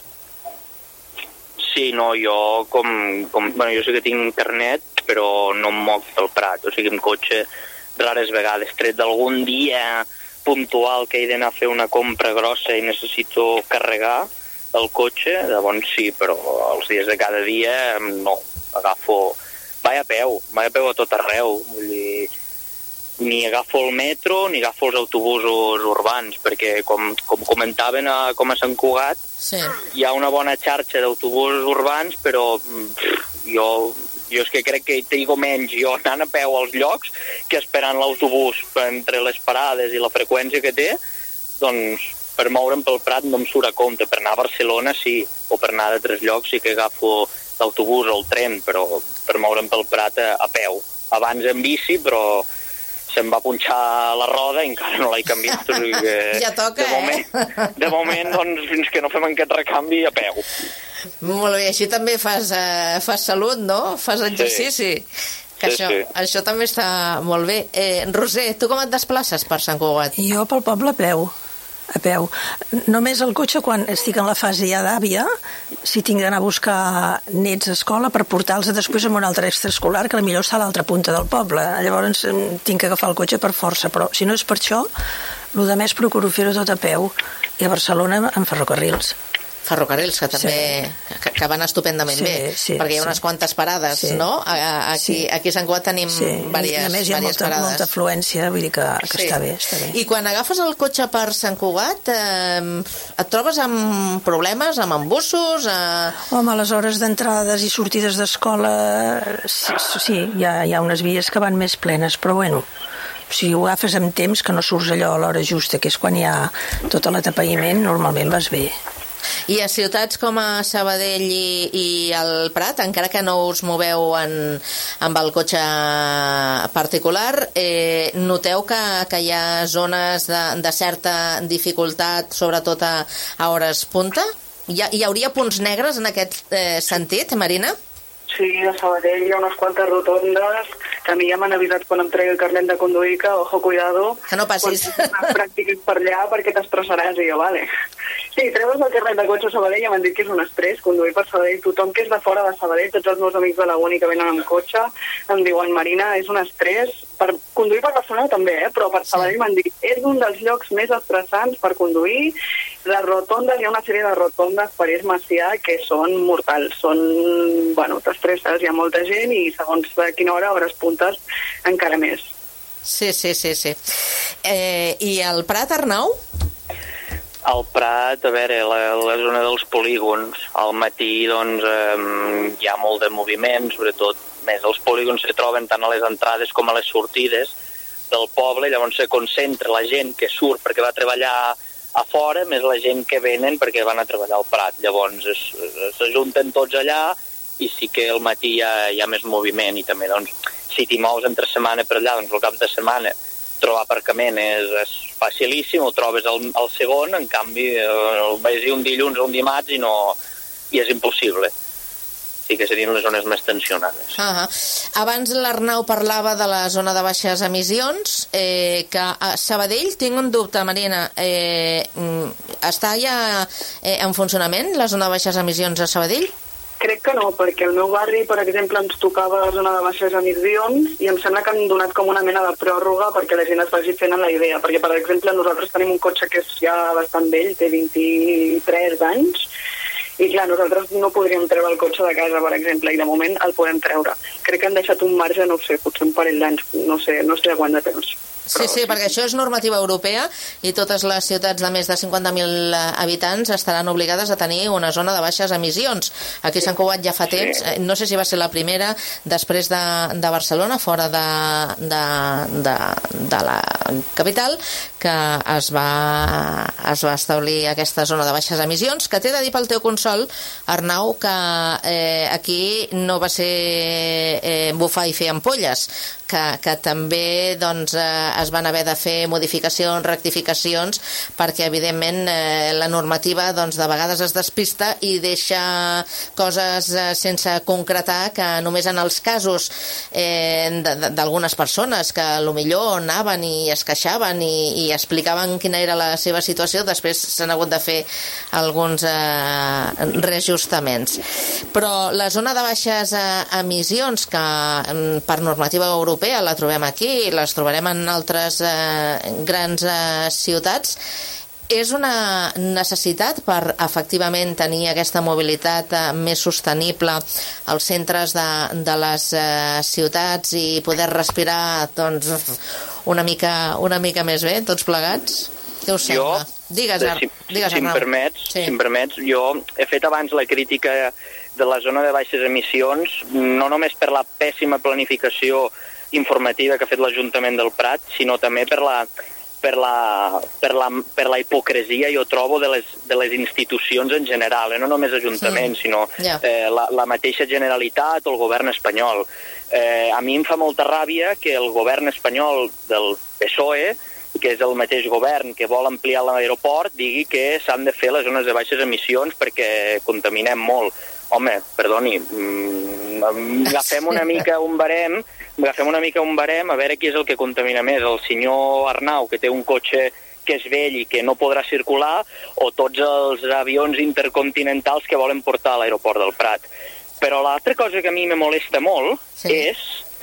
Sí, no, jo jo sí que tinc internet, però no em moc del Prat, o sigui, amb cotxe rares vegades, tret d'algun dia puntual que he d'anar a fer una compra grossa i necessito carregar el cotxe, llavors sí, però els dies de cada dia no, vaig a peu a tot arreu, vull dir, ni agafo el metro ni agafo els autobusos urbans, perquè com comentaven com a Sant Cugat, hi ha una bona xarxa d'autobusos urbans, però jo és que crec que trigo menys jo anant a peu als llocs que esperant l'autobús entre les parades i la freqüència que té, doncs per moure'm pel Prat no em surt a compte. Per anar a Barcelona sí, o per anar a altres llocs sí que agafo l'autobús o el tren, però per moure'm pel Prat a peu. Abans en bici, però se'm va punxar la roda i encara no l'he canviat. Ja toca, De moment, doncs, fins que no fem aquest recanvi, a peu. Molt bé, així també fas salut, no? Fas exercici. Que això també està molt bé. Roser, tu com et desplaces per Sant Cugat? Jo pel poble a peu. Només el cotxe quan estic en la fase ja d'àvia, si tinc d'anar a buscar nets a escola per portar-los després amb un altre extraescolar que potser està a l'altra punta del poble. Llavors tinc que agafar el cotxe per força, però si no és per això, el de més procuro fer-ho tot a peu i a Barcelona en ferrocarrils. Ferrocarrils, que també que van estupendament bé, perquè hi ha unes quantes parades, no? Aquí a Sant Cugat tenim diverses parades. A més hi ha molta afluència, vull dir que està bé. I quan agafes el cotxe per Sant Cugat, et trobes amb problemes, amb embussos? Home, a les hores d'entrades i sortides d'escola, sí, hi ha unes vies que van més plenes, però bueno, si ho agafes amb temps, que no surts allò a l'hora justa, que és quan hi ha tot l'atapeïment, normalment vas bé. I a ciutats com a Sabadell i el Prat, encara que no us moveu amb el cotxe particular, noteu que hi ha zones de certa dificultat, sobretot a hores punta? Hi hauria punts negres en aquest sentit, Marina? Sí, a Sabadell hi ha unes quantes rotondes que a mi ja m'han avisat quan em tregui el carnet de conduir que, ojo, cuidado, que no passis. Quan practiquis per allà perquè t'estressaràs, i jo, vale. Sí, treure's el carnet de cotxe a Sabadell ja m'han dit que és un estrès, conduir per Sabadell. Tothom que és de fora de Sabadell, tots els meus amics de la uni que venen amb cotxe, em diuen, Marina, és un estrès. Per conduir per Barcelona també, però per Sabadell m'han dit, és un dels llocs més estressants per conduir. Les rotondes, hi ha una sèrie de rotondes per Ir Macià que són mortals, t'estresses, hi ha molta gent i segons a quina hores puntes encara més. Sí. I el Prat, Arnau? Al Prat, a veure, la zona dels polígons, al matí doncs hi ha molt de moviment, sobretot més els polígons se troben tant a les entrades com a les sortides del poble, llavors se concentra la gent que surt perquè va a treballar a fora, més la gent que venen perquè van a treballar al Prat. Llavors s'ajunten tots allà i sí que al matí hi ha més moviment i també, doncs, si t'hi mous entre setmana per allà, doncs el cap de setmana trobar aparcament és facilíssim, ho trobes al segon, en canvi el vagi un dilluns o un dimarts i és impossible. Sí que serien les zones més tensionades. Abans l'Arnau parlava de la zona de baixes emissions, que a Sabadell, tinc un dubte, Marina, està ja en funcionament la zona de baixes emissions a Sabadell? Crec que no, perquè el meu barri, per exemple, ens tocava la zona de baixes emissions i em sembla que han donat com una mena de pròrroga perquè la gent es vagi fent la idea, perquè, per exemple, nosaltres tenim un cotxe que és ja bastant vell, té 23 anys, i clar, nosaltres no podríem treure el cotxe de casa, per exemple, i de moment el podem treure. Crec que han deixat un marge, no sé, potser un parell d'anys, no sé a quant de temps. Sí, perquè això és normativa europea i totes les ciutats de més de 50.000 habitants estaran obligades a tenir una zona de baixes emissions. Aquí a Sant Cugat ja fa temps, no sé si va ser la primera, després de Barcelona, fora de la capital, que es va establir aquesta zona de baixes emissions, que t'he de dir pel teu consol, Arnau, que aquí no va ser bufar i fer ampolles, que també doncs, es van haver de fer modificacions, rectificacions, perquè evidentment la normativa doncs, de vegades es despista i deixa coses sense concretar, que només en els casos d'algunes persones que millor anaven i es queixaven i explicaven quina era la seva situació, després s'han hagut de fer alguns reajustaments. Però la zona de baixes emissions, que per normativa europea la trobem aquí, les trobarem en altres grans ciutats, és una necessitat per efectivament tenir aquesta mobilitat més sostenible als centres de les ciutats i poder respirar doncs, una mica més bé, tots plegats? Què us sembla? Digues, Arnau. Si em permets, jo he fet abans la crítica de la zona de baixes emissions, no només per la pèssima planificació informativa que ha fet l'Ajuntament del Prat, sinó també per la per la hipocresia, jo trobo, de les institucions en general, no només ajuntaments, sinó la mateixa Generalitat o el govern espanyol. A mi em fa molta ràbia que el govern espanyol del PSOE, que és el mateix govern que vol ampliar l'aeroport, digui que s'han de fer les zones de baixes emissions perquè contaminem molt. Home, perdoni, agafem una mica un barem, a veure qui és el que contamina més, el senyor Arnau, que té un cotxe que és vell i que no podrà circular, o tots els avions intercontinentals que volen portar a l'aeroport del Prat. Però l'altra cosa que a mi me molesta molt és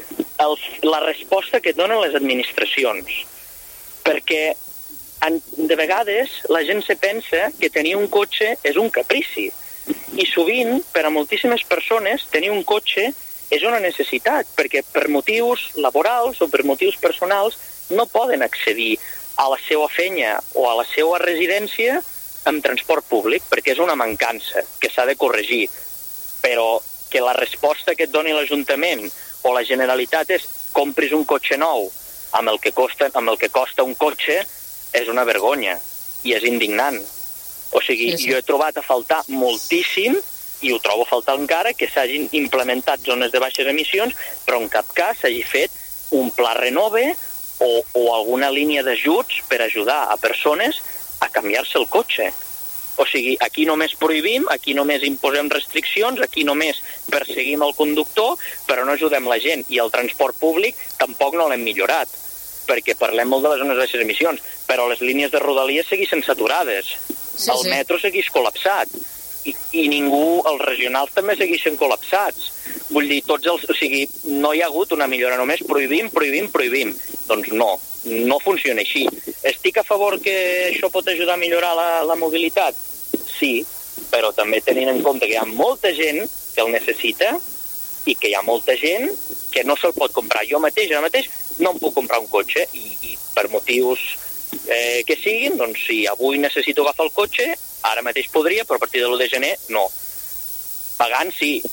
la resposta que donen les administracions. Perquè de vegades la gent se pensa que tenir un cotxe és un caprici. I sovint, per a moltíssimes persones, tenir un cotxe és una necessitat, perquè per motius laborals o per motius personals no poden accedir a la seva feina o a la seva residència amb transport públic, perquè és una mancança que s'ha de corregir. Però que la resposta que et doni l'Ajuntament o la Generalitat és compris un cotxe nou amb el que costa un cotxe és una vergonya i és indignant. O sigui, jo he trobat a faltar moltíssim, i ho trobo a faltar encara, que s'hagin implementat zones de baixes emissions, però en cap cas s'hagi fet un pla renove o alguna línia d'ajuts per ajudar a persones a canviar-se el cotxe. O sigui, aquí només prohibim, aquí només imposem restriccions, aquí només perseguim el conductor, però no ajudem la gent. I el transport públic tampoc no l'hem millorat, perquè parlem molt de les zones de baixes emissions, però les línies de Rodalies segueixen saturades. El metro segueix col·lapsat. I ningú, els regionals també segueixen col·lapsats. Vull dir, o sigui, no hi ha hagut una millora, només prohibim. Doncs no funciona així. Estic a favor que això pot ajudar a millorar la mobilitat? Sí, però també tenint en compte que hi ha molta gent que el necessita i que hi ha molta gent que no se'l pot comprar. Jo mateix no em puc comprar un cotxe i per motius que siguin, doncs si avui necessito agafar el cotxe, ara mateix podria, però a partir de l'1 de gener no. Pagant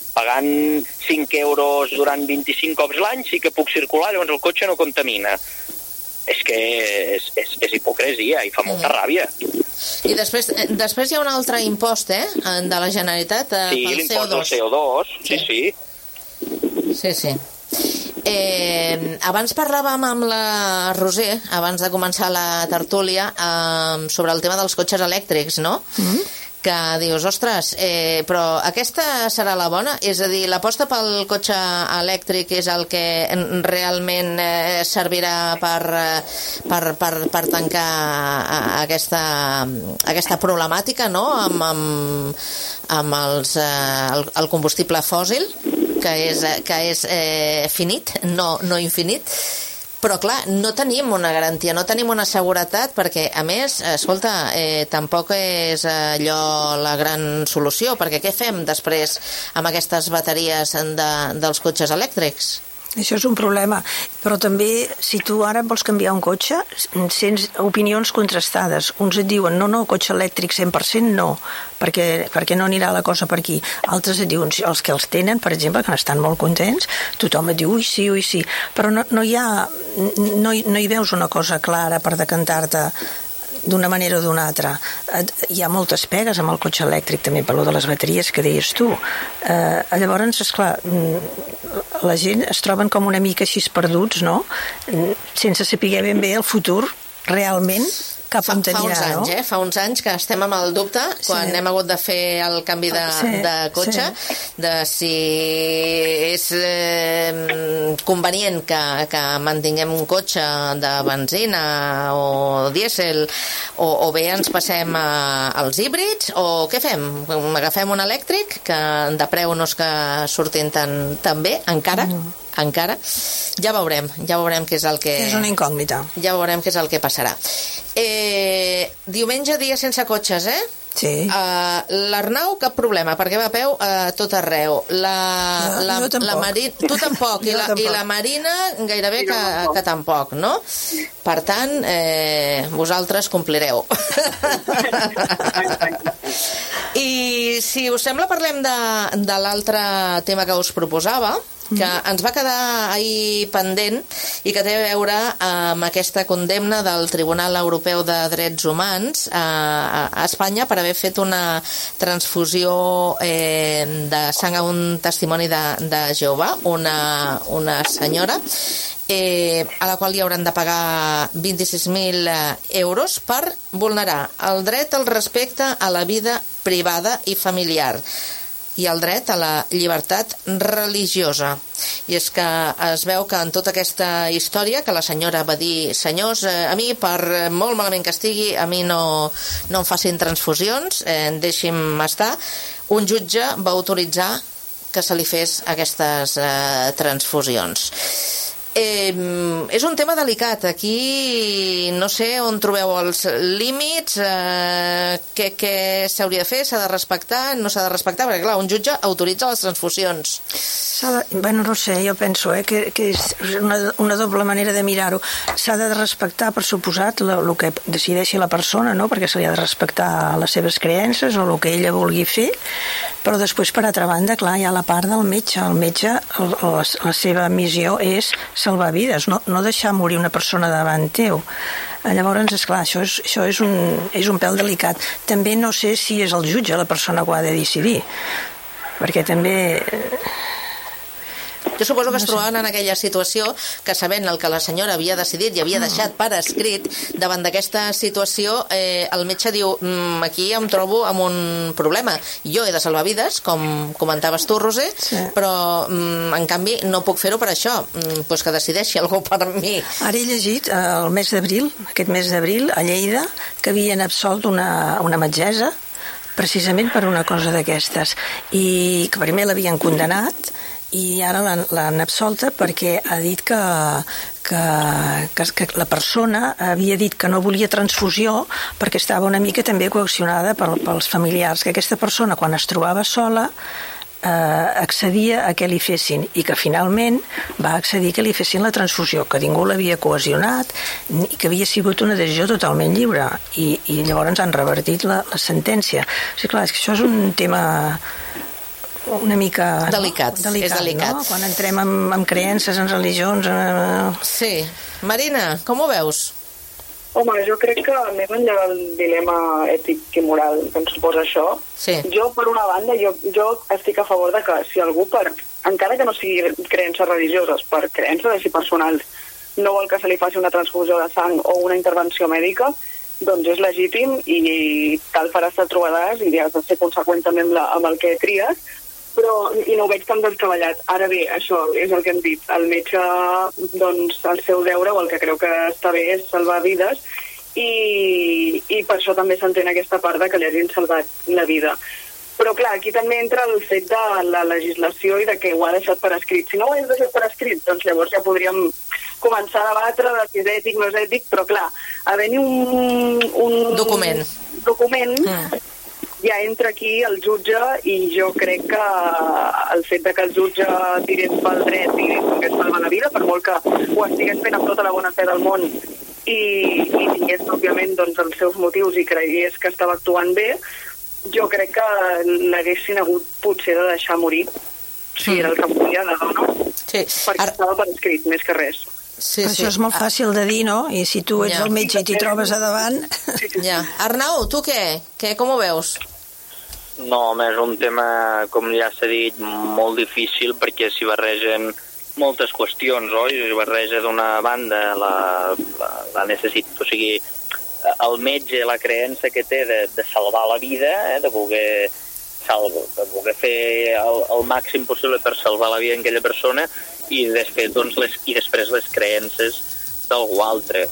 5 euros durant 25 cops l'any sí que puc circular, llavors el cotxe no contamina. És que és hipocresia i fa molta ràbia. I després hi ha un altre impost, de la Generalitat pel CO2. Sí, l'impost del CO2, sí. Sí. Abans parlàvem amb la Roser, abans de començar la tertúlia, sobre el tema dels cotxes elèctrics, no? Que dius, ostres, però aquesta serà la bona? És a dir, l'aposta pel cotxe elèctric és el que realment servirà per tancar aquesta problemàtica, no?, amb el combustible fòssil, que és finit, no infinit. Però clar, no tenim una garantia, no tenim una seguretat, perquè a més, escolta, tampoc és allò la gran solució, perquè què fem després amb aquestes bateries dels cotxes elèctrics? Això és un problema, però també si tu ara vols canviar un cotxe sents opinions contrastades. Uns et diuen no, cotxe elèctric 100% no, perquè no anirà la cosa per aquí. Altres et diuen, els que els tenen, per exemple, que estan molt contents, tothom et diu ui sí, però no hi veus una cosa clara per decantar-te d'una manera o d'una altra. Hi ha moltes pegues amb el cotxe elèctric també per lo de les bateries que deies tu. Llavors, esclar, la gent es troben com una mica així perduts, no? Sense saber ben bé el futur realment cap on anirà, no? Fa uns anys que estem amb el dubte, quan hem hagut de fer el canvi de cotxe, de si és convenient que mantinguem un cotxe de benzina o dièsel, o bé ens passem als híbrids, o què fem? Agafem un elèctric, que de preu no és que surtin tan bé, encara. Ja veurem què és el que... És una incògnita. Ja veurem què és el que passarà. Diumenge, dia sense cotxes, Sí. L'Arnau, cap problema, perquè va a peu a tot arreu. Jo tampoc. Tu tampoc. I la Marina gairebé que tampoc, no? Per tant, vosaltres complireu. I si us sembla, parlem de l'altre tema que us proposava, que ens va quedar ahir pendent i que té a veure amb aquesta condemna del Tribunal Europeu de Drets Humans a Espanya per haver fet una transfusió de sang a un testimoni de Jehovà, una senyora, a la qual li hauran de pagar 26.000 euros per vulnerar el dret al respecte a la vida privada i familiar i el dret a la llibertat religiosa. I és que es veu que en tota aquesta història, que la senyora va dir, senyors, a mi, per molt malament que estigui, a mi no em facin transfusions, deixi'm estar, un jutge va autoritzar que se li fes aquestes transfusions. És un tema delicat. Aquí no sé on trobeu els límits, què s'hauria de fer, s'ha de respectar, no s'ha de respectar, perquè clar, un jutge autoritza les transfusions. Bueno, no sé, jo penso que és una doble manera de mirar-ho. S'ha de respectar, per suposat, el que decideixi la persona, no? Perquè se li ha de respectar les seves creences o el que ella vulgui fer, però després, per altra banda, clar, hi ha la part del metge. El metge, la seva missió és salvar vides, no deixar morir una persona davant teu. Llavors, esclar, això és un pèl delicat. També no sé si és el jutge la persona que ho ha de decidir, perquè també... Jo suposo que es trobaven en aquella situació que, sabent el que la senyora havia decidit i havia deixat per escrit, davant d'aquesta situació el metge diu, aquí em trobo amb un problema, jo he de salvar vides, com comentaves tu, Roser, però en canvi no puc fer-ho per això, doncs que decideixi algú per mi. Ara he llegit el mes d'abril, aquest mes d'abril, a Lleida, que havien absolt una metgessa precisament per una cosa d'aquestes, i que primer l'havien condemnat i ara l'han absolta perquè ha dit que la persona havia dit que no volia transfusió perquè estava una mica també coaccionada pels familiars, que aquesta persona quan es trobava sola accedia a que li fessin i que finalment va accedir que li fessin la transfusió, que ningú l'havia cohesionat i que havia sigut una decisió totalment lliure i llavors han revertit la sentència. O sigui, clar, és que això és un tema una mica... Delicat, és delicat. No? Quan entrem en creences, en religions... Sí. Marina, com ho veus? Home, jo crec que més enllà del dilema ètic i moral que ens suposa això, jo, per una banda, jo estic a favor de que si algú, encara que no sigui creences religioses, per creences així personals, no vol que se li faci una transfusió de sang o una intervenció mèdica, doncs és legítim i tal faràs te trobaràs i has de ser conseqüent també amb el que tries, i no ho veig tan descabellat. Ara bé, això és el que hem dit. El metge, doncs, el seu deure o el que creu que està bé és salvar vides i per això també s'entén aquesta part de que li hagin salvat la vida. Però clar, aquí també entra el fet de la legislació i de que ho ha deixat per escrit. Si no ho hagués deixat per escrit, doncs llavors ja podríem començar a debatre de si és ètic o no és ètic, però clar, havent-hi un document ja entra aquí el jutge i jo crec que el fet de que el jutge tirés pel dret i tingués salvar la vida, per molt que ho estigués fent amb tota la bona fe del món i tingués, òbviament, doncs, els seus motius i creies que estava actuant bé, jo crec que l'haguessin hagut potser de deixar morir, si era el que volia de dona, perquè estava per escrit, més que res. Sí, això és molt fàcil de dir, no? I si tu ets el metge i t'hi trobes a davant... Arnau, tu què? Com ho veus? No, home, és un tema, com ja s'ha dit, molt difícil perquè s'hi barregen moltes qüestions, oi? S'hi barreja d'una banda la necessitat, o sigui, el metge, la creença que té de salvar la vida, de voler fer el màxim possible per salvar la vida d'aquella persona i després les creences d'algú altre.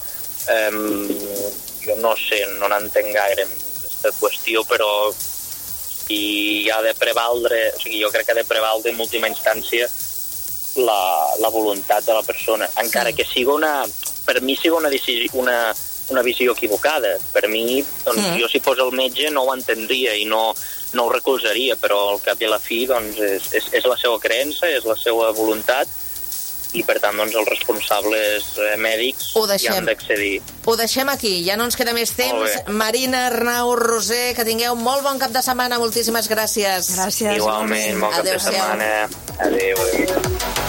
Jo no sé, no n'entenc gaire aquesta qüestió, però i ha de prevaldre, o sigui, jo crec que ha de prevaldre en última instància la voluntat de la persona, encara que per mi sigui una visió equivocada. Per mi, doncs, jo si fos el metge no ho entendria i no ho recolzaria, però al cap i a la fi doncs, és la seva creença, és la seva voluntat i per tant doncs, els responsables mèdics hi han d'accedir. Ho deixem aquí, ja no ens queda més temps. Marina, Arnau, Roser, que tingueu molt bon cap de setmana, moltíssimes gràcies. Gràcies. Igualment, bon cap de setmana. Adéu.